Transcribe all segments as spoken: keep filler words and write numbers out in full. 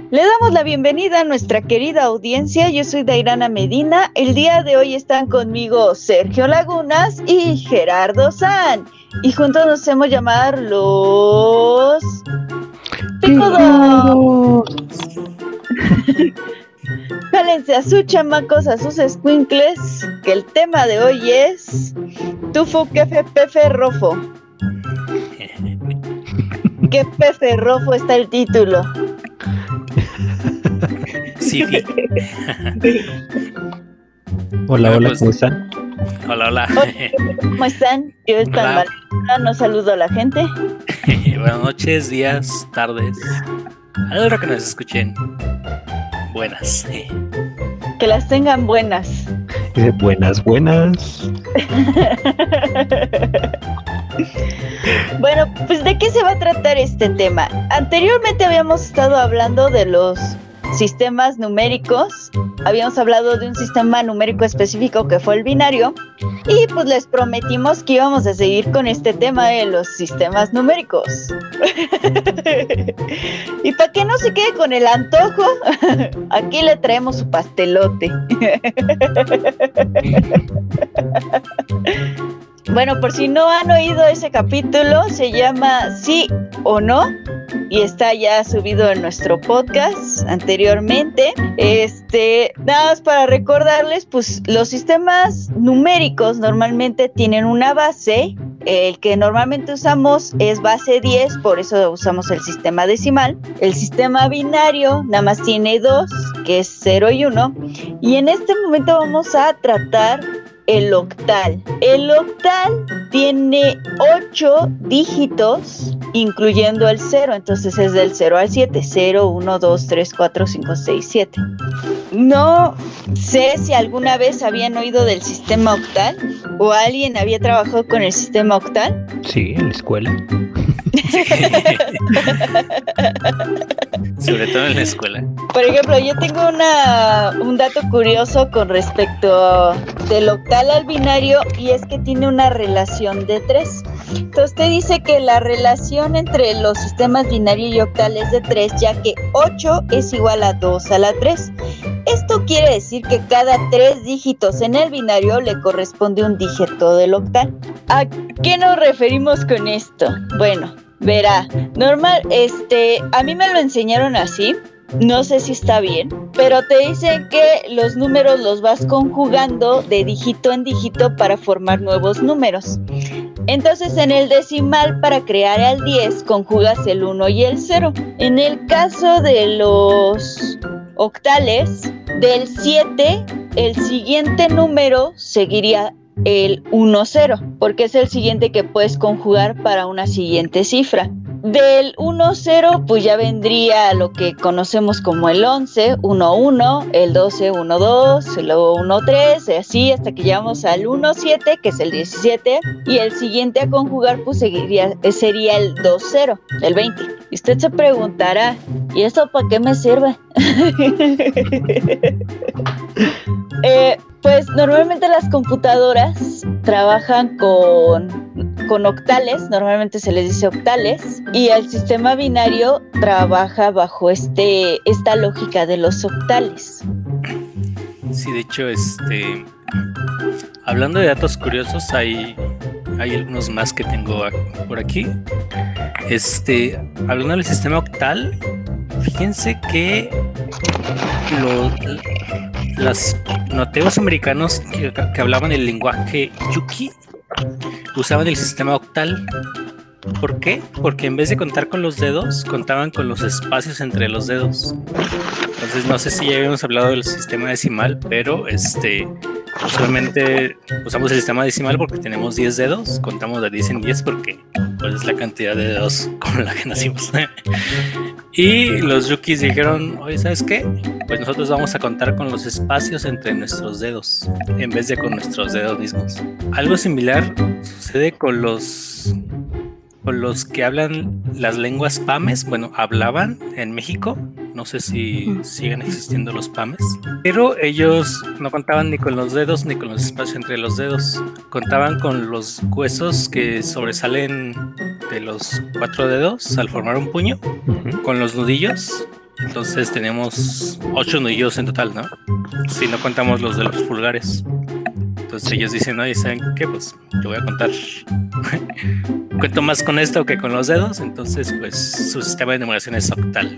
Le damos la bienvenida a nuestra querida audiencia. Yo soy Dairana Medina. El día de hoy están conmigo Sergio Lagunas y Gerardo San. Y juntos nos hacemos llamar los Picudos. Jálense a sus chamacos, a sus escuincles, que el tema de hoy es Tufo Kefe Pefe Rofo. ¿Qué Pefe Rofo está el título? Sí. Hola, Bueno, hola, pues, ¿cómo están? Hola, hola. ¿Cómo están? Yo estoy Hola. mal. No saludo a la gente. Buenas noches, días, tardes. A la hora que nos escuchen. Buenas. Que las tengan buenas. Dice, buenas, buenas. Bueno, pues ¿de qué se va a tratar este tema? Anteriormente habíamos estado hablando de los sistemas numéricos. Habíamos hablado de un sistema numérico específico que fue el binario. Y pues les prometimos que íbamos a seguir con este tema de los sistemas numéricos. Y para que no se quede con el antojo, aquí le traemos su pastelote. Bueno, por si no han oído ese capítulo, se llama Sí o No y está ya subido en nuestro podcast anteriormente. Este, nada más para recordarles, pues los sistemas numéricos normalmente tienen una base. El que normalmente usamos es base diez, por eso usamos el sistema decimal. El sistema binario nada más tiene dos, que es cero y uno. Y en este momento vamos a tratar el octal. El octal tiene ocho dígitos, incluyendo el cero, entonces es del cero al siete, cero, uno, dos, tres, cuatro, cinco, seis, siete. No sé si alguna vez habían oído del sistema octal o alguien había trabajado con el sistema octal. Sí, en la escuela. Sobre todo en la escuela. Por ejemplo, yo tengo una, un dato curioso con respecto del octal al binario, y es que tiene una relación de tres. Entonces te dice que la relación entre los sistemas binario y octal es de tres, ya que ocho es igual a dos a la tres. Esto quiere decir que cada tres dígitos en el binario le corresponde un dígito del octal. ¿A qué nos referimos con esto? Bueno, verá, normal, este, a mí me lo enseñaron así. No sé si está bien, pero te dicen que los números los vas conjugando de dígito en dígito para formar nuevos números. Entonces, en el decimal, para crear el diez, conjugas el uno y el cero. En el caso de los octales, del siete, el siguiente número seguiría el uno cero, porque es el siguiente que puedes conjugar para una siguiente cifra. Del uno cero, pues ya vendría lo que conocemos como el once, uno uno, el doce, uno dos, luego uno tres, y así hasta que llegamos al uno siete, que es el diecisiete, y el siguiente a conjugar pues seguiría, sería el dos cero, el veinte. Y usted se preguntará, ¿y esto para qué me sirve? eh, pues normalmente las computadoras trabajan con con octales, normalmente se les dice octales, y el sistema binario trabaja bajo este esta lógica de los octales. Sí, de hecho, este, hablando de datos curiosos, hay, hay algunos más que tengo por aquí. Este, hablando del sistema octal, fíjense que los, los nativos americanos que, que hablaban el lenguaje Yuki usaban el sistema octal. ¿Por qué? Porque en vez de contar con los dedos, contaban con los espacios entre los dedos. Entonces no sé si ya habíamos hablado del sistema decimal, pero este usualmente usamos el sistema decimal porque tenemos diez dedos, contamos de diez en diez porque pues, es la cantidad de dedos con la que nacimos. Y los yukis dijeron, oye, ¿sabes qué? Pues nosotros vamos a contar con los espacios entre nuestros dedos en vez de con nuestros dedos mismos. Algo similar sucede con los con los que hablan las lenguas pames. Bueno, hablaban en México. No sé si siguen existiendo los pames, pero ellos no contaban ni con los dedos ni con los espacios entre los dedos. Contaban con los huesos que sobresalen de los cuatro dedos al formar un puño, uh-huh. con los nudillos Entonces tenemos ocho nudillos en total, ¿no? Si no contamos los de los pulgares. Entonces ellos dicen, oye, ¿saben qué? Pues yo voy a contar. Cuento más con esto que con los dedos. Entonces, pues su sistema de numeración es octal.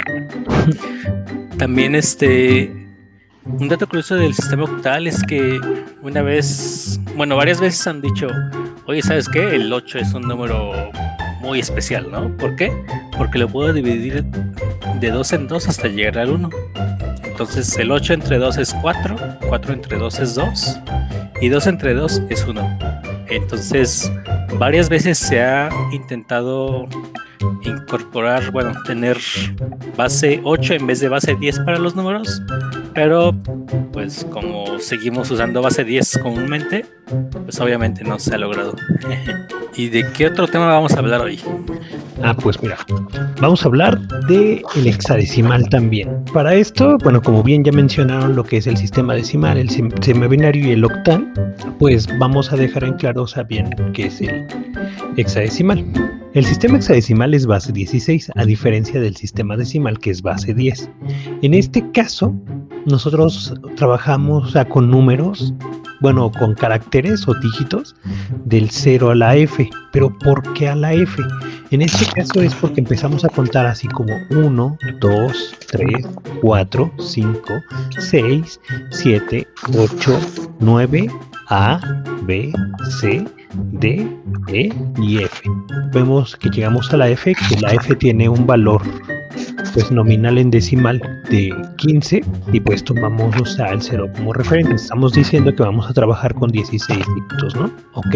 También este... un dato curioso del sistema octal es que una vez, bueno, varias veces han dicho, oye, ¿sabes qué? El ocho es un número muy especial, ¿no? ¿Por qué? Porque lo puedo dividir de dos en dos hasta llegar al uno. Entonces el ocho entre dos es cuatro, cuatro entre dos es dos y dos entre dos es uno. Entonces varias veces se ha intentado incorporar, bueno, tener base ocho en vez de base diez para los números, pero pues como seguimos usando base diez comúnmente, pues obviamente no se ha logrado. ¿Y de qué otro tema vamos a hablar hoy? Ah, pues mira, vamos a hablar de el hexadecimal también. Para esto, bueno, como bien ya mencionaron lo que es el sistema decimal, el sistema binario y el octal, pues vamos a dejar en claro, o sea, bien qué es el hexadecimal. El sistema hexadecimal es base dieciséis, a diferencia del sistema decimal que es base diez. En este caso, nosotros trabajamos, o sea, con números, bueno, con caracteres o dígitos del cero a la F. Pero ¿por qué a la F? En este caso es porque empezamos a contar así como uno, dos, tres, cuatro, cinco, seis, siete, ocho, nueve, A, B, C, D, E y F. Vemos que llegamos a la F, que la F tiene un valor pues nominal en decimal de quince y pues tomamos, o sea, el cero como referente. Estamos diciendo que vamos a trabajar con dieciséis dígitos, ¿no? Ok,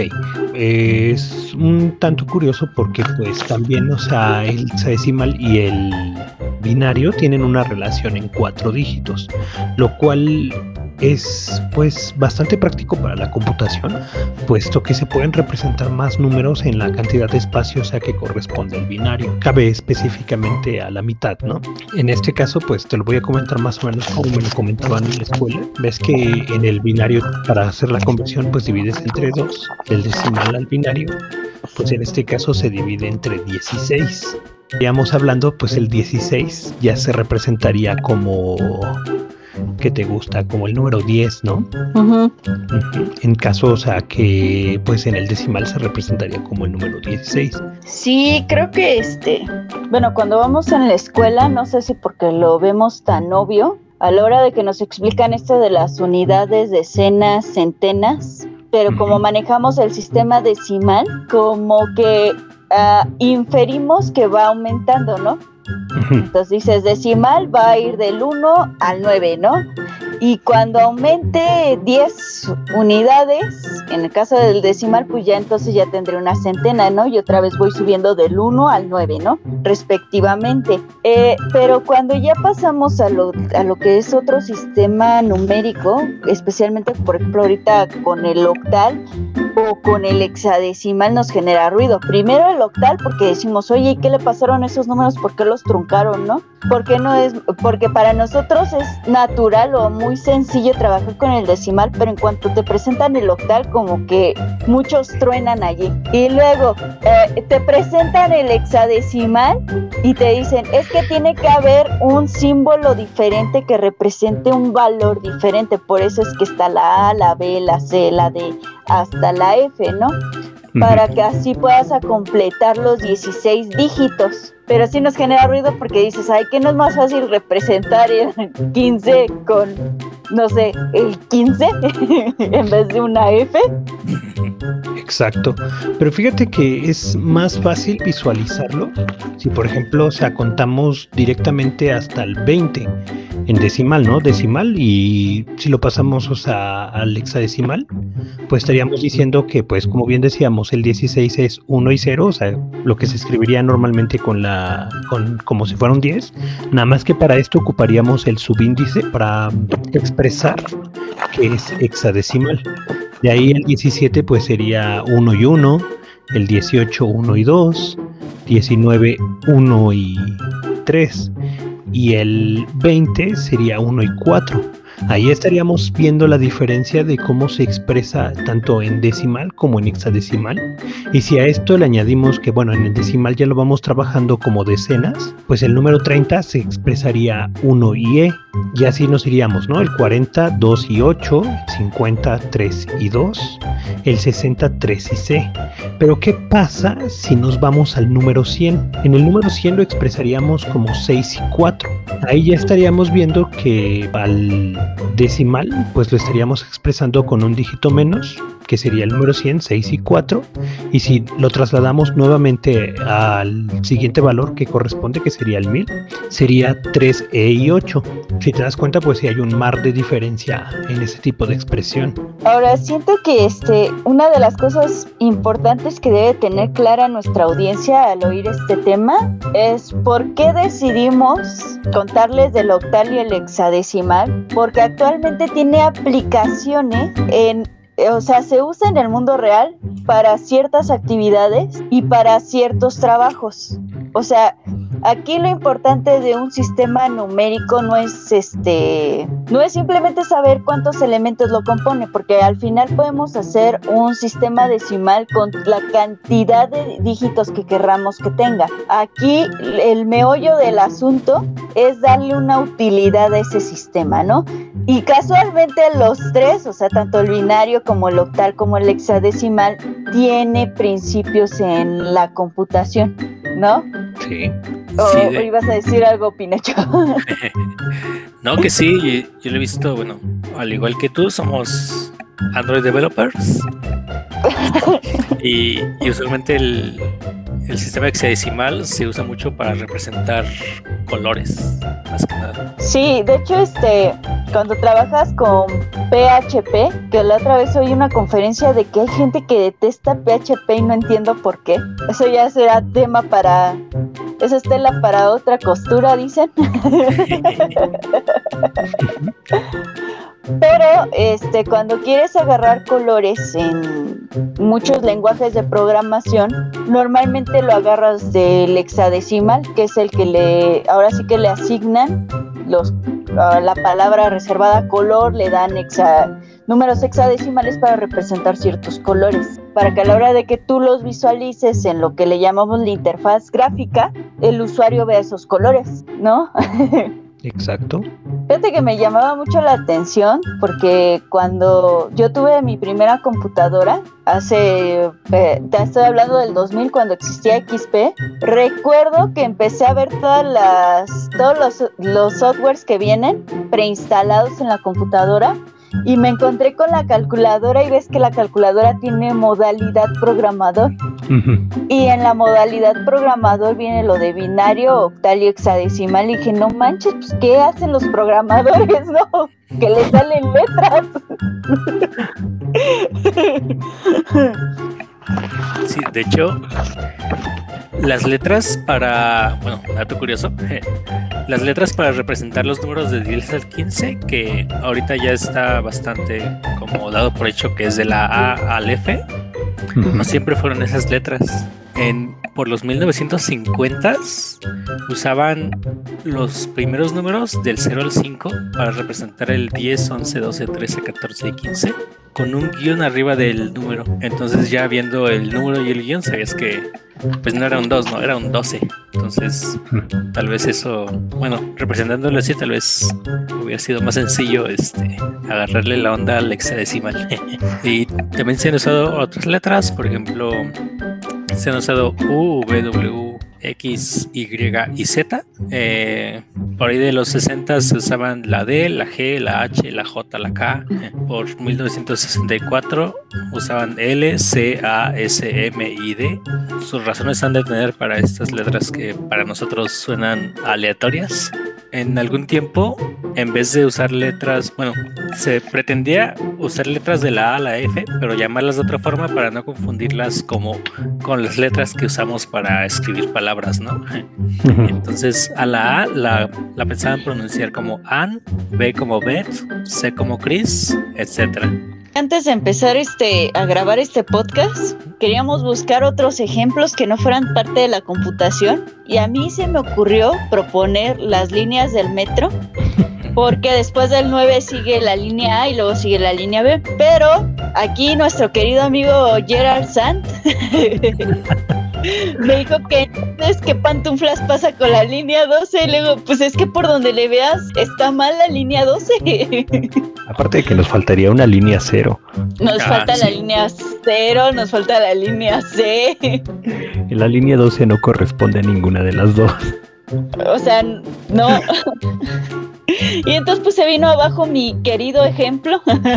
es un tanto curioso porque pues también, o sea, el hexadecimal y el binario tienen una relación en cuatro dígitos, lo cual es pues bastante práctico para la computación, puesto que se pueden representar más números en la cantidad de espacio, o sea, que corresponde al binario. Cabe específicamente a la mitad, ¿no? En este caso, pues te lo voy a comentar más o menos como me lo comentaban en la escuela. Ves que en el binario, para hacer la conversión, pues divides entre dos, del decimal al binario, pues en este caso se divide entre dieciséis. Digamos hablando, pues el dieciséis ya se representaría como... ¿qué te gusta? Como el número diez, ¿no? Uh-huh. Uh-huh. En caso, o sea, que pues en el decimal se representaría como el número dieciséis. Sí, creo que este, bueno, cuando vamos en la escuela, no sé si porque lo vemos tan obvio, a la hora de que nos explican esto de las unidades, decenas, centenas, pero uh-huh. como manejamos el sistema decimal, como que uh, inferimos que va aumentando, ¿no? Entonces dices, decimal va a ir del uno al nueve, ¿no? Y cuando aumente diez unidades, en el caso del decimal, pues ya entonces ya tendré una centena, ¿no? Y otra vez voy subiendo del uno al nueve, ¿no? Respectivamente. Eh, pero cuando ya pasamos a lo, a lo que es otro sistema numérico, especialmente, por ejemplo, ahorita con el octal o con el hexadecimal, nos genera ruido. Primero el octal, porque decimos, oye, ¿qué le pasaron a esos números? ¿Por qué los truncaron, no? Porque no es, porque para nosotros es natural o muy sencillo trabajar con el decimal, pero en cuanto te presentan el octal, como que muchos truenan allí. Y luego eh, te presentan el hexadecimal y te dicen, es que tiene que haber un símbolo diferente que represente un valor diferente. Por eso es que está la A, la B, la C, la D, hasta la F, ¿no? Para que así puedas a completar los dieciséis dígitos. Pero sí nos genera ruido porque dices, ay, ¿qué no es más fácil representar el quince con, no sé, el quince en vez de una F? Exacto, pero fíjate que es más fácil visualizarlo si, por ejemplo, o sea, contamos directamente hasta el veinte en decimal, ¿no? Decimal, y si lo pasamos, o sea, al hexadecimal, pues estaríamos diciendo que, pues, como bien decíamos, el dieciséis es uno y cero, o sea, lo que se escribiría normalmente con la, con, como si fuera un diez, nada más que para esto ocuparíamos el subíndice para expresar que es hexadecimal. De ahí el diecisiete pues sería uno y uno, el dieciocho uno y dos, diecinueve uno y tres y el veinte sería uno y cuatro. Ahí estaríamos viendo la diferencia de cómo se expresa tanto en decimal como en hexadecimal. Y si a esto le añadimos que, bueno, en el decimal ya lo vamos trabajando como decenas, pues el número treinta se expresaría uno y E. Y así nos iríamos, ¿no? El cuarenta, dos y ocho, cincuenta, tres y dos, el sesenta, tres y C. Pero ¿qué pasa si nos vamos al número cien? En el número cien lo expresaríamos como seis y cuatro. Ahí ya estaríamos viendo que al decimal pues lo estaríamos expresando con un dígito menos, que sería el número cien, seis y cuatro, y si lo trasladamos nuevamente al siguiente valor que corresponde, que sería el mil, sería tres E y ocho. Si te das cuenta, pues sí hay un mar de diferencia en ese tipo de expresión. Ahora, siento que este, una de las cosas importantes que debe tener clara nuestra audiencia al oír este tema es por qué decidimos contarles del octal y el hexadecimal, porque actualmente tiene aplicaciones en O sea, se usa en el mundo real para ciertas actividades y para ciertos trabajos. O sea, aquí lo importante de un sistema numérico no es este, no es simplemente saber cuántos elementos lo compone, porque al final podemos hacer un sistema decimal con la cantidad de dígitos que querramos que tenga. Aquí el meollo del asunto es darle una utilidad a ese sistema, ¿no? Y casualmente los tres, o sea, tanto el binario como el octal como el hexadecimal, tiene principios en la computación, ¿no? Sí. ¿O Sí, de- ibas a decir algo, Pinocho? No, que sí, yo lo he visto, bueno, al igual que tú, somos Android developers y, y usualmente el, el sistema hexadecimal se usa mucho para representar colores, más que nada. Sí, de hecho, este, cuando trabajas con P H P, que la otra vez oí una conferencia de que hay gente que detesta P H P y no entiendo por qué. Eso ya será tema para... Esa es tela para otra costura, dicen. Pero este, cuando quieres agarrar colores en muchos lenguajes de programación, normalmente lo agarras del hexadecimal, que es el que le, ahora sí que le asignan los, uh, la palabra reservada color, le dan hexa, números hexadecimales para representar ciertos colores, para que a la hora de que tú los visualices en lo que le llamamos la interfaz gráfica, el usuario vea esos colores, ¿no? Exacto. Fíjate que me llamaba mucho la atención porque cuando yo tuve mi primera computadora, hace, eh, te estoy hablando del dos mil, cuando existía X P, recuerdo que empecé a ver todas las, todos los, los softwares que vienen preinstalados en la computadora y me encontré con la calculadora y ves que la calculadora tiene modalidad programador. Uh-huh. Y en la modalidad programador viene lo de binario, octal y hexadecimal. Y dije, no manches, pues ¿qué hacen los programadores, no? Que les salen letras. Sí, de hecho, las letras para, bueno, dato curioso, las letras para representar los números de diez al quince, que ahorita ya está bastante como dado por hecho que es de la A al F, Uh-huh. no siempre fueron esas letras. En, por los mil novecientos cincuenta usaban los primeros números del cero al cinco para representar el diez, once, doce, trece, catorce y quince con un guión arriba del número. Entonces ya viendo el número y el guión sabías que pues no era un dos, no, era un doce. Entonces tal vez eso, bueno, representándolo así tal vez hubiera sido más sencillo este, agarrarle la onda al hexadecimal. Y también se han usado otras letras, por ejemplo se han usado U, V, W, X, Y y Z. Eh, por ahí de los sesenta se usaban la D, la G, la H, la J, la K. Por mil novecientos sesenta y cuatro usaban L, C, A, S, M y D. Sus razones han de tener para estas letras que para nosotros suenan aleatorias. En algún tiempo, en vez de usar letras, bueno, se pretendía usar letras de la A a la F, pero llamarlas de otra forma para no confundirlas como con las letras que usamos para escribir palabras, ¿no? Uh-huh. Entonces a la A la, la pensaban pronunciar como Ann, B como Beth, C como Chris, etcétera. Antes de empezar este a grabar este podcast, queríamos buscar otros ejemplos que no fueran parte de la computación y a mí se me ocurrió proponer las líneas del metro, porque después del nueve sigue la línea A y luego sigue la línea B, pero aquí nuestro querido amigo Gerard Sant me dijo que entonces qué pantuflas pasa con la línea doce y luego pues es que por donde le veas está mal la línea doce. Aparte de que nos faltaría una línea cero. Nos ah, falta sí. la línea cero, nos falta la línea C. En la línea doce no corresponde a ninguna de las dos. O sea, no. Y entonces pues se vino abajo mi querido ejemplo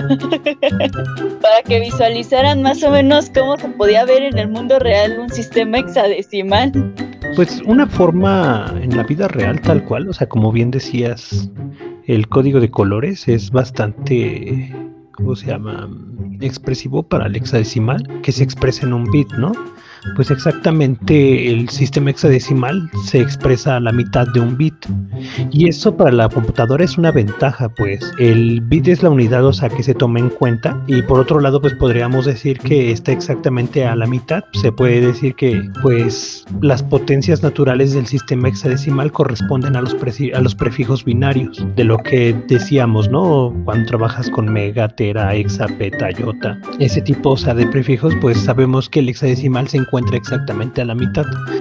para que visualizaran más o menos cómo se podía ver en el mundo real un sistema hexadecimal. Pues una forma en la vida real tal cual, o sea, como bien decías, el código de colores es bastante, ¿cómo se llama? Expresivo para el hexadecimal, que se expresa en un bit, ¿no? Pues exactamente el sistema hexadecimal se expresa a la mitad de un bit y eso para la computadora es una ventaja, pues el bit es la unidad, o sea, que se toma en cuenta, y por otro lado pues podríamos decir que está exactamente a la mitad. Se puede decir que pues las potencias naturales del sistema hexadecimal corresponden a los, pre- a los prefijos binarios de lo que decíamos, ¿no? Cuando trabajas con mega, tera, hexa, peta, iota, ese tipo, o sea, de prefijos, pues sabemos que el hexadecimal se encuentra encuentra exactamente a la mitad.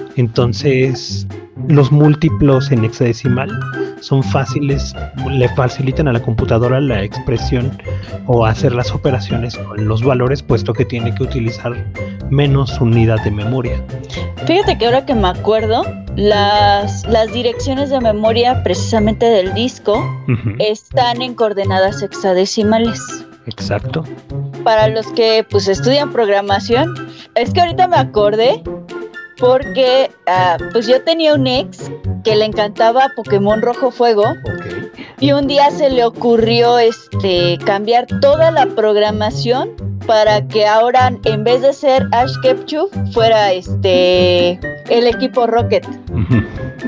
Entonces los múltiplos en hexadecimal son fáciles, le facilitan a la computadora la expresión o hacer las operaciones con los valores, puesto que tiene que utilizar menos unidad de memoria. Fíjate que ahora que me acuerdo, las, las direcciones de memoria precisamente del disco uh-huh. están en coordenadas hexadecimales. Exacto. Para los que pues estudian programación, es que ahorita me acordé porque uh, pues yo tenía un ex que le encantaba Pokémon Rojo Fuego. Okay. Y un día se le ocurrió este cambiar toda la programación para que ahora en vez de ser Ash Ketchum fuera este el equipo Rocket. Uh-huh.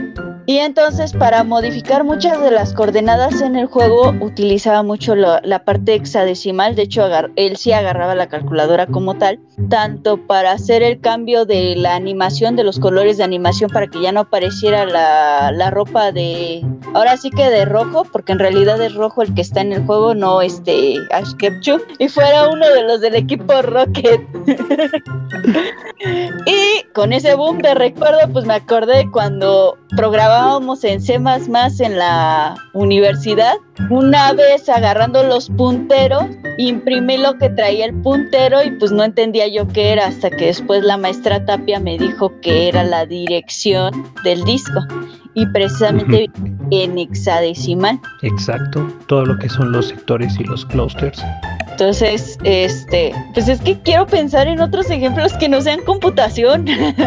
Y entonces para modificar muchas de las coordenadas en el juego utilizaba mucho lo, la parte hexadecimal. De hecho agar, él sí agarraba la calculadora como tal, tanto para hacer el cambio de la animación, de los colores de animación, para que ya no apareciera la, la ropa de, ahora sí que de rojo, porque en realidad es rojo el que está en el juego, no este Ash Ketchum, y fuera uno de los del equipo Rocket. Y con ese boom de recuerdo pues me acordé cuando programábamos en C más más en la universidad. Una vez agarrando los punteros, imprimí lo que traía el puntero y pues no entendía yo qué era, hasta que después la maestra Tapia me dijo que era la dirección del disco y precisamente uh-huh. en hexadecimal. Exacto, todo lo que son los sectores y los clusters. Entonces, este, pues es que quiero pensar en otros ejemplos que no sean computación.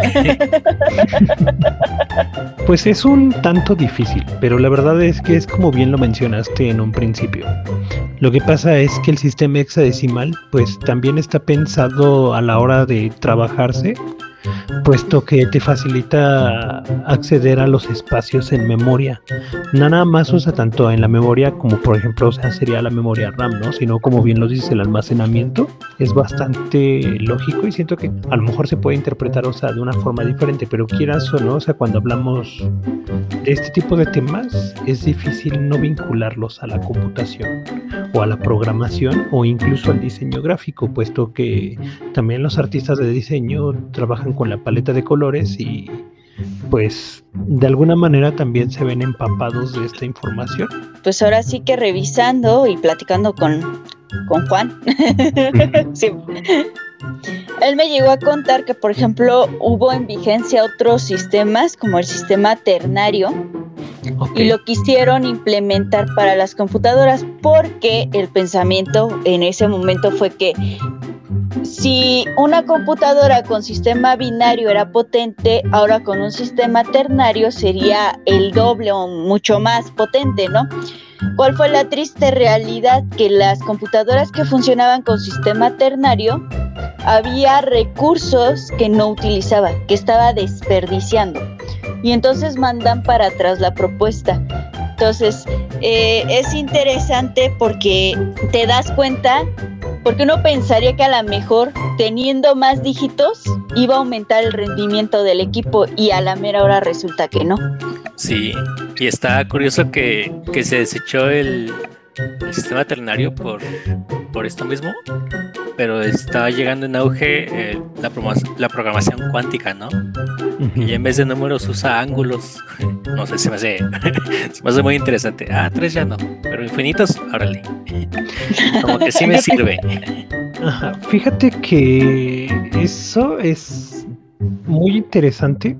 Pues es un tanto difícil, pero la verdad es que es como bien lo mencionaste en un principio. Lo que pasa es que el sistema hexadecimal, pues también está pensado a la hora de trabajarse, puesto que te facilita acceder a los espacios en memoria. Nada más usa tanto en la memoria como por ejemplo, o sea, sería la memoria RAM, ¿no? Sino como bien lo dice el almacenamiento. Es bastante lógico y siento que a lo mejor se puede interpretar, o sea, de una forma diferente, pero quieras o no, o sea, cuando hablamos de este tipo de temas, es difícil no vincularlos a la computación o a la programación o incluso al diseño gráfico, puesto que también los artistas de diseño trabajan con la paleta de colores y pues de alguna manera también se ven empapados de esta información. Pues ahora sí que revisando y platicando con, con Juan, sí. Él me llegó a contar que por ejemplo hubo en vigencia otros sistemas como el sistema ternario. Okay. Y lo quisieron implementar para las computadoras porque el pensamiento en ese momento fue que si una computadora con sistema binario era potente, ahora con un sistema ternario sería el doble o mucho más potente, ¿no? ¿Cuál fue la triste realidad? Que las computadoras que funcionaban con sistema ternario había recursos que no utilizaba, que estaba desperdiciando. Y entonces mandan para atrás la propuesta. Entonces, eh, es interesante porque te das cuenta, porque uno pensaría que a lo mejor teniendo más dígitos iba a aumentar el rendimiento del equipo y a la mera hora resulta que no. Sí, y está curioso que, que se desechó el, el sistema ternario por, por esto mismo, pero está llegando en auge eh, la, promo- la programación cuántica, ¿no? Ujú. Y en vez de números usa ángulos. No sé, se me hace, se me hace muy interesante. Ah, tres ya no, pero infinitos, órale. Como que sí me sirve. Ajá, fíjate que eso es muy interesante,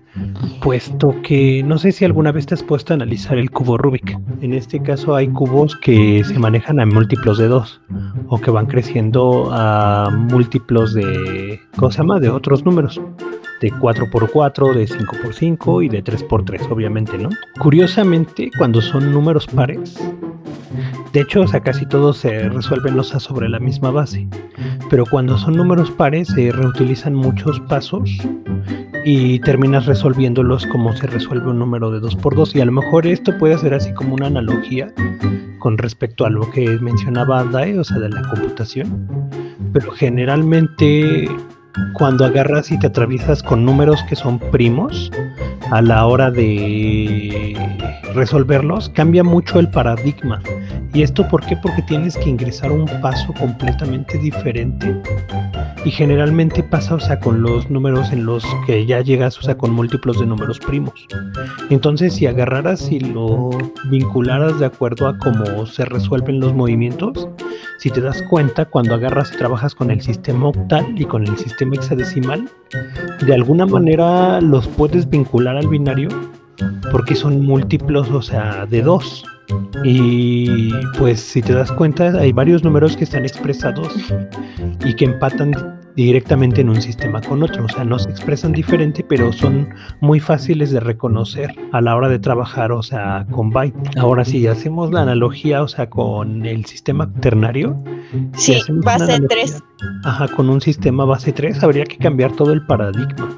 puesto que no sé si alguna vez te has puesto a analizar el cubo Rubik. En este caso hay cubos que se manejan a múltiplos de dos o que van creciendo a múltiplos de, ¿cómo se llama? De otros números. De cuatro por cuatro, de cinco por cinco y de tres por tres, obviamente, ¿no? Curiosamente, cuando son números pares, de hecho, o sea, casi todos se resuelven, o sea, sobre la misma base. Pero cuando son números pares, se reutilizan muchos pasos y terminas resolviéndolos como se resuelve un número de dos por dos. Y a lo mejor esto puede ser así como una analogía con respecto a lo que mencionaba Dae, o sea, de la computación. Pero generalmente, cuando agarras y te atraviesas con números que son primos, a la hora de resolverlos, cambia mucho el paradigma. ¿Y esto por qué? Porque tienes que ingresar un paso completamente diferente. Y generalmente pasa, o sea, con los números en los que ya llegas, o sea, con múltiplos de números primos. Entonces, si agarraras y lo vincularas de acuerdo a cómo se resuelven los movimientos, si te das cuenta, cuando agarras y trabajas con el sistema octal y con el sistema hexadecimal, de alguna manera los puedes vincular al binario porque son múltiplos, o sea, de dos. Y pues si te das cuenta, hay varios números que están expresados y que empatan directamente en un sistema con otro. O sea, no se expresan diferente, pero son muy fáciles de reconocer a la hora de trabajar, o sea, con byte. Ahora, si hacemos la analogía, o sea, con el sistema ternario, si Sí, hacemos una base analogía, tres. ajá, con un sistema base tres, habría que cambiar todo el paradigma.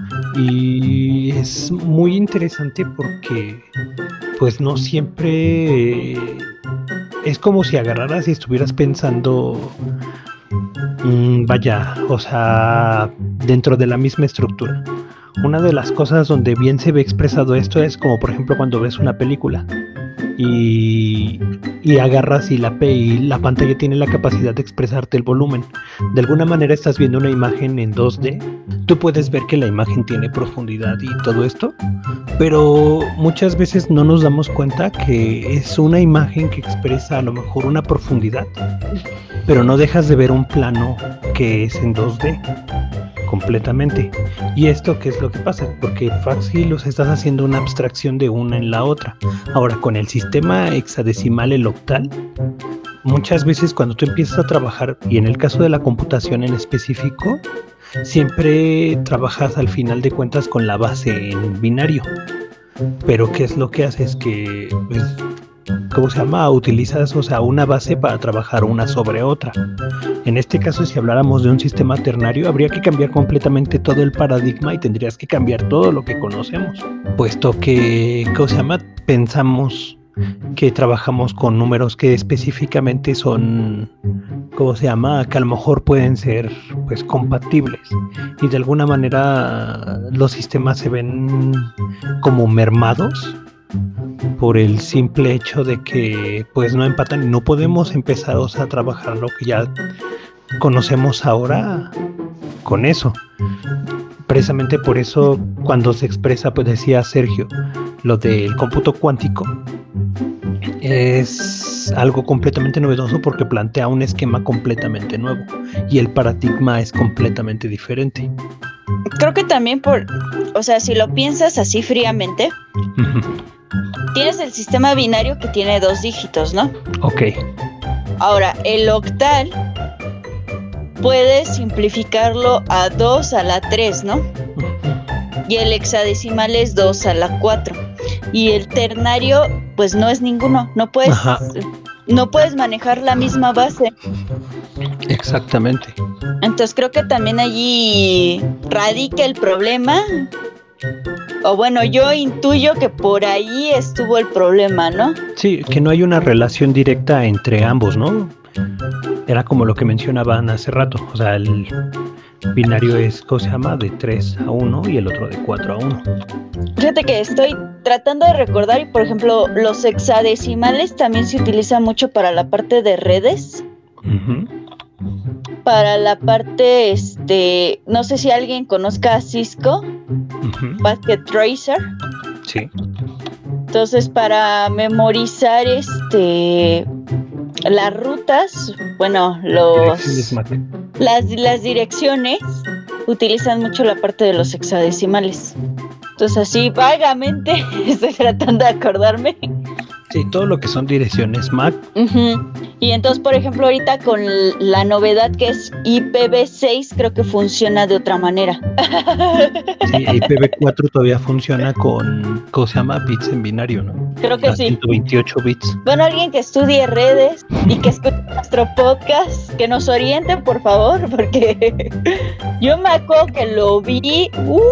Y es muy interesante porque pues no siempre eh, es como si agarraras y estuvieras pensando, mm, vaya, o sea, dentro de la misma estructura. Una de las cosas donde bien se ve expresado esto es como, por ejemplo, cuando ves una película y, y agarras y la, pe- y la pantalla tiene la capacidad de expresarte el volumen. De alguna manera estás viendo una imagen en dos D. Tú puedes ver que la imagen tiene profundidad y todo esto, pero muchas veces no nos damos cuenta que es una imagen que expresa a lo mejor una profundidad, pero no dejas de ver un plano que es en dos D completamente. ¿Y esto qué es lo que pasa? Porque fácil los estás haciendo una abstracción de una en la otra. Ahora, con el sistema hexadecimal, el octal, muchas veces cuando tú empiezas a trabajar, y en el caso de la computación en específico, siempre trabajas al final de cuentas con la base en binario. Pero ¿qué es lo que haces? Que, pues, ¿cómo se llama? Utilizas, o sea, una base para trabajar una sobre otra. En este caso, si habláramos de un sistema ternario, habría que cambiar completamente todo el paradigma y tendrías que cambiar todo lo que conocemos, puesto que, ¿cómo se llama? Pensamos que trabajamos con números que específicamente son, ¿cómo se llama? Que a lo mejor pueden ser, pues, compatibles. Y de alguna manera los sistemas se ven como mermados por el simple hecho de que pues no empatan y no podemos empezar, o sea, a trabajar lo que ya conocemos ahora con eso. Precisamente por eso cuando se expresa, pues decía Sergio, lo del cómputo cuántico es algo completamente novedoso porque plantea un esquema completamente nuevo y el paradigma es completamente diferente. Creo que también por, o sea, si lo piensas así fríamente, tienes el sistema binario que tiene dos dígitos, ¿no? Ok. Ahora, el octal puedes simplificarlo a dos a la tres, ¿no? Y el hexadecimal es dos a la cuatro. Y el ternario, pues no es ninguno. No puedes, Ajá. no puedes manejar la misma base. Exactamente. Entonces creo que también allí radica el problema O bueno, yo intuyo que por ahí estuvo el problema, ¿no? Sí, que no hay una relación directa entre ambos, ¿no? Era como lo que mencionaban hace rato, o sea, el binario es, ¿cómo se llama? De tres a uno y el otro de cuatro a uno. Fíjate que estoy tratando de recordar y, por ejemplo, los hexadecimales también se utilizan mucho para la parte de redes. Uh-huh. Para la parte, este, no sé si alguien conozca a Cisco, Uh-huh. Packet Tracer. Sí. Entonces, para memorizar, este, las rutas, bueno, los, Direcciones Mac. las, las direcciones, utilizan mucho la parte de los hexadecimales. Entonces, así vagamente estoy tratando de acordarme. Sí, todo lo que son direcciones Mac. Uh-huh. Y entonces, por ejemplo, ahorita con la novedad que es I P v seis, creo que funciona de otra manera. Sí, I P v cuatro todavía funciona con, ¿cómo se llama? Bits en binario, ¿no? Creo que A sí. ciento veintiocho bits. Bueno, alguien que estudie redes y que escuche nuestro podcast, que nos oriente, por favor, porque yo me acuerdo que lo vi uh,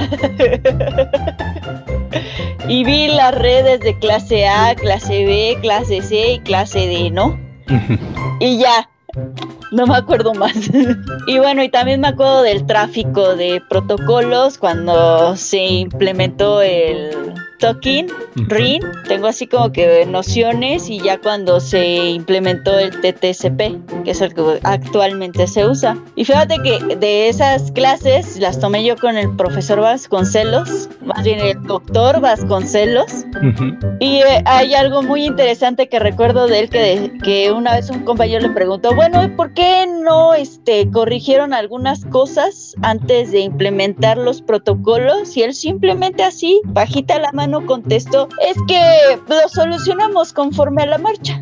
y vi las redes de clase A, clase B, clase C y clase D, ¿no? Uh-huh. Y ya, no me acuerdo más. Y bueno, y también me acuerdo del tráfico de protocolos cuando se implementó el Token, Uh-huh. R I N. Tengo así como que nociones, y ya cuando se implementó el T T C P, que es el que actualmente se usa. Y fíjate que de esas clases las tomé yo con el profesor Vasconcelos, más bien el doctor Vasconcelos. Uh-huh. Y eh, hay algo muy interesante que recuerdo de él, que, que una vez un compañero le preguntó, bueno, ¿y por qué no este, corrigieron algunas cosas antes de implementar los protocolos? Y él simplemente así, bajita la mano, contestó, es que lo solucionamos conforme a la marcha.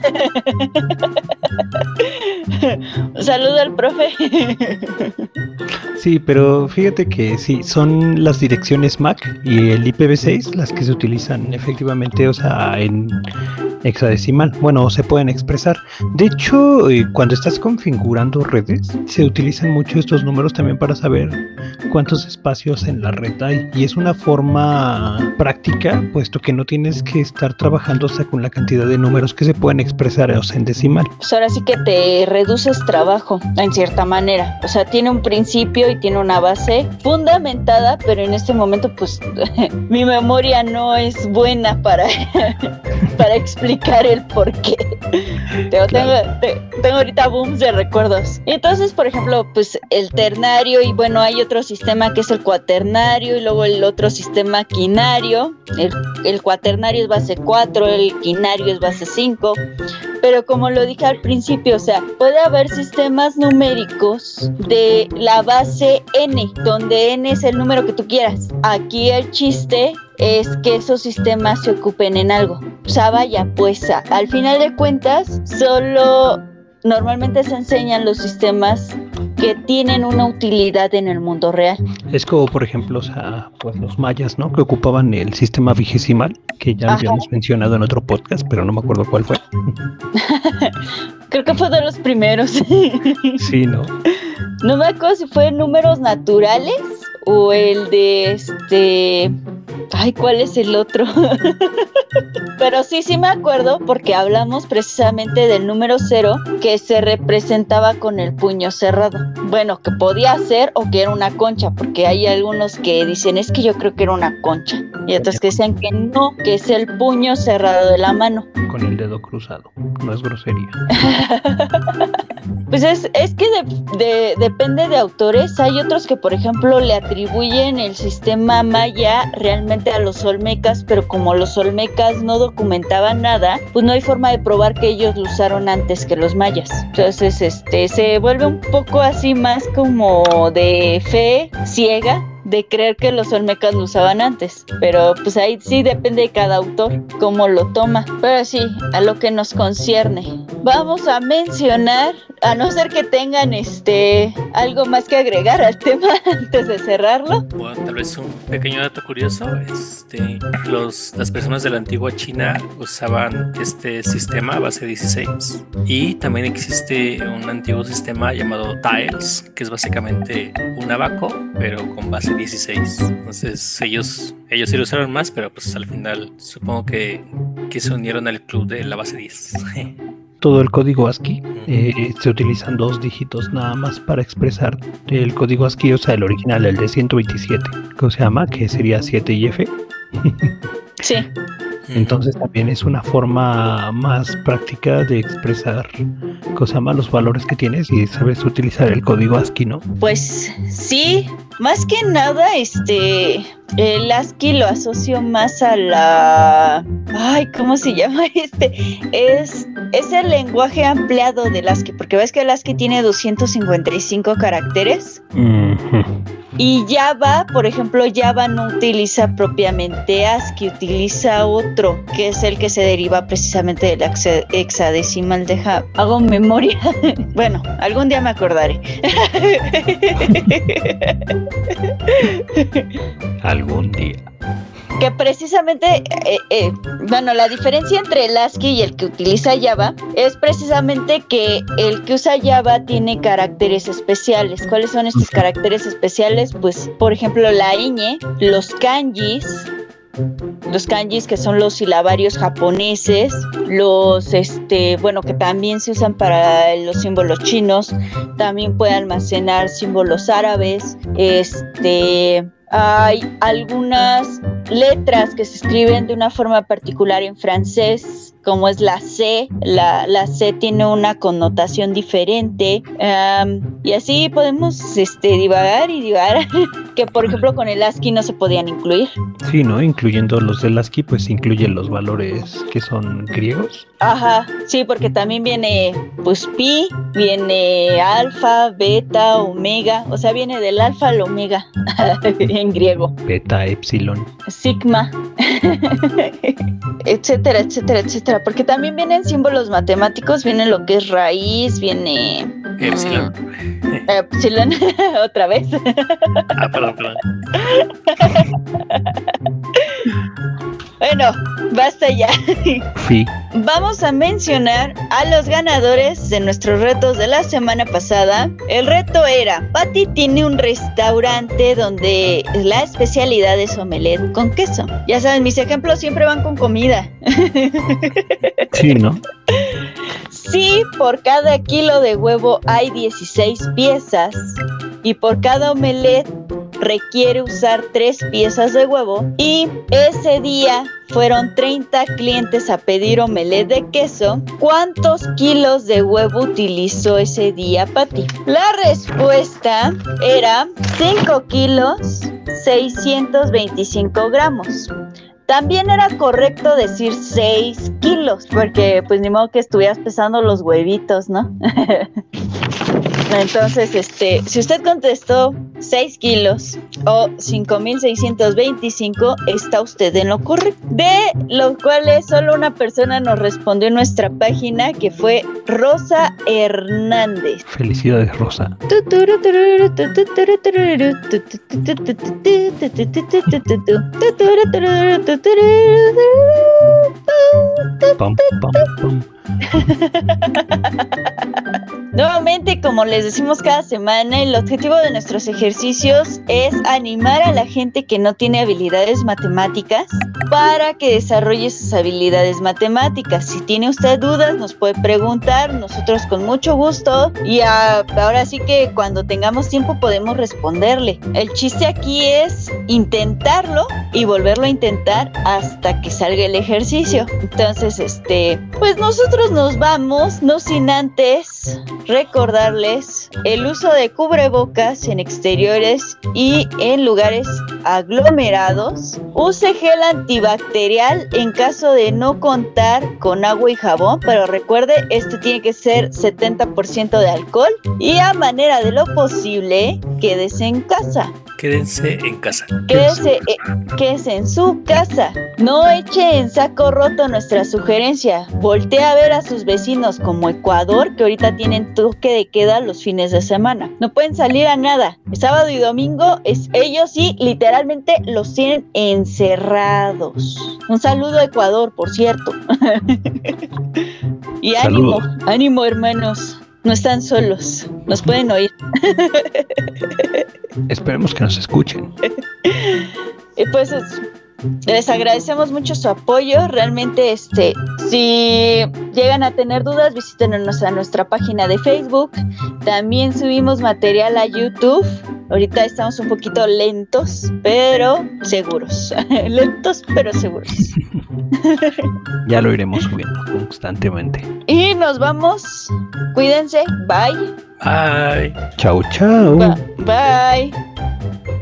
Saludo al profe. Sí, pero fíjate que sí, son las direcciones Mac y el I P v seis las que se utilizan efectivamente, o sea, en hexadecimal. Bueno, se pueden expresar. De hecho, eh, cuando estás configurando redes, se utilizan mucho estos números también para saber cuántos espacios en la red hay. Y es una forma práctica, puesto que no tienes que estar trabajando, o sea, con la cantidad de números que se pueden expresar, o sea, en decimal. Pues ahora sí que te reduces trabajo, en cierta manera. O sea, tiene un principio y tiene una base fundamentada, pero en este momento, pues, mi memoria no es buena para, para explicar el por qué. Tengo, Claro. tengo, tengo ahorita booms de recuerdos. Entonces, por ejemplo, pues, el ternario, y bueno, hay otro sistema que es el cuaternario, y luego el otro sistema quinario. El, el cuaternario es base cuatro, el quinario es base cinco. Pero como lo dije al principio, o sea, puede haber sistemas numéricos de la base n, donde n es el número que tú quieras. Aquí el chiste es que esos sistemas se ocupen en algo. O sea, vaya, pues a, al final de cuentas, solo normalmente se enseñan los sistemas que tienen una utilidad en el mundo real. Es como, por ejemplo, o sea, pues los mayas, ¿no? Que ocupaban el sistema vigesimal, que ya Ajá. habíamos mencionado en otro podcast, pero no me acuerdo cuál fue. Creo que fue de los primeros. Sí, ¿no? No me acuerdo si fue números naturales o el de este... Ay, ¿cuál es el otro? Pero sí, sí me acuerdo, porque hablamos precisamente del número cero, que se representaba con el puño cerrado. Bueno, que podía ser o que era una concha, porque hay algunos que dicen, es que yo creo que era una concha. Y otros que dicen que no, que es el puño cerrado de la mano. Con el dedo cruzado. No es grosería. Pues es, es que de, de, depende de autores. Hay otros que, por ejemplo, le atribuyen el sistema maya realmente a los olmecas, pero como los olmecas no documentaban nada, pues no hay forma de probar que ellos lo usaron antes que los mayas. Entonces, este, se vuelve un poco así más como de fe ciega, de creer que los olmecas lo usaban antes, pero pues ahí sí depende de cada autor cómo lo toma. Pero sí, a lo que nos concierne, vamos a mencionar a no ser que tengan este algo más que agregar al tema antes de cerrarlo. Bueno, tal vez un pequeño dato curioso, este, los, las personas de la antigua China usaban este sistema a base dieciséis, y también existe un antiguo sistema llamado Tiles, que es básicamente un abaco, pero con base dieciséis. Entonces ellos, ellos sí lo usaron más, pero pues al final supongo que, que se unieron al club de la base diez. Todo el código ASCII eh, se utilizan dos dígitos nada más para expresar el código ASCII, o sea, el original, el de ciento veintisiete, que se llama, que sería siete y F. Sí. Entonces también es una forma más práctica de expresar, ¿cómo se llama?, los valores que tienes, y sabes utilizar el código ASCII, ¿no? Pues sí, más que nada, este, el ASCII lo asocio más a la, ay, ¿cómo se llama este? Es, es el lenguaje ampliado del ASCII, porque ves que el ASCII tiene doscientos cincuenta y cinco caracteres. Uh-huh. Y Java, por ejemplo, Java no utiliza propiamente ASCII, utiliza otro, que es el que se deriva precisamente del hexadecimal de Java. Hago memoria. Bueno, algún día me acordaré. Algún día. Que precisamente, eh, eh, bueno, la diferencia entre el ASCII y el que utiliza Java es precisamente que el que usa Java tiene caracteres especiales. ¿Cuáles son estos caracteres especiales? Pues, por ejemplo, la ñ, los kanjis, los kanjis que son los silabarios japoneses, los, este, bueno, que también se usan para los símbolos chinos, también puede almacenar símbolos árabes, este... Hay algunas letras que se escriben de una forma particular en francés, como es la C. La, la C tiene una connotación diferente. Um, y así podemos este, divagar y divagar. Que, por ejemplo, con el ASCII no se podían incluir. Sí, ¿no? Incluyendo los del ASCII, pues incluyen los valores que son griegos. Ajá, sí, porque también viene, pues, pi, viene alfa, beta, omega. O sea, viene del alfa al omega en griego. Beta, epsilon. Sigma. etcétera, etcétera, etcétera. Porque también vienen símbolos matemáticos, viene lo que es raíz, viene... Epsilon. Mm, epsilon, otra vez. Ah, perdón, perdón. Bueno, basta ya. Sí. Vamos a mencionar a los ganadores de nuestros retos de la semana pasada. El reto era: Patty tiene un restaurante donde la especialidad es omelette con queso. Ya saben, mis ejemplos siempre van con comida. Sí, ¿no? Sí, por cada kilo de huevo hay dieciséis piezas, y por cada omelette requiere usar tres piezas de huevo, y ese día fueron treinta clientes a pedir omelette de queso. ¿Cuántos kilos de huevo utilizó ese día Patty? La respuesta era cinco kilos seiscientos veinticinco gramos. También era correcto decir seis kilos, porque pues ni modo que estuvieras pesando los huevitos, ¿no? Entonces, este, si usted contestó seis kilos o cinco mil seiscientos veinticinco, está usted en lo correcto. De los cuales solo una persona nos respondió en nuestra página, que fue Rosa Hernández. Felicidades, Rosa. Pum, pum, pum. Nuevamente, como les decimos cada semana, el objetivo de nuestros ejercicios es animar a la gente que no tiene habilidades matemáticas para que desarrolle sus habilidades matemáticas. Si tiene usted dudas, nos puede preguntar, nosotros con mucho gusto, y a, ahora sí que cuando tengamos tiempo podemos responderle. El chiste aquí es intentarlo y volverlo a intentar hasta que salga el ejercicio. Entonces, este, pues nosotros nos vamos, no sin antes recordarles el uso de cubrebocas en exteriores y en lugares aglomerados. Use gel antibacterial en caso de no contar con agua y jabón, pero recuerde, este tiene que ser setenta por ciento de alcohol, y a manera de lo posible, quédese en casa. quédense en casa. Quédese, eh, quédese en su casa. No eche en saco roto nuestra sugerencia. Voltee a ver a sus vecinos como Ecuador, que ahorita tienen toque de queda los fines de semana. No pueden salir a nada. El sábado y domingo, es, ellos sí, literalmente los tienen encerrados. Un saludo a Ecuador, por cierto. Y ánimo, Saludos. ánimo, hermanos. No están solos. Nos pueden oír. Esperemos que nos escuchen. Y pues es- les agradecemos mucho su apoyo. Realmente, este, si llegan a tener dudas, visítenos a nuestra página de Facebook. También subimos material a YouTube. Ahorita estamos un poquito lentos, pero seguros. Lentos, pero seguros. Ya lo iremos subiendo constantemente. Y nos vamos. Cuídense. Bye. Bye. Chau, chau. Ba- Bye.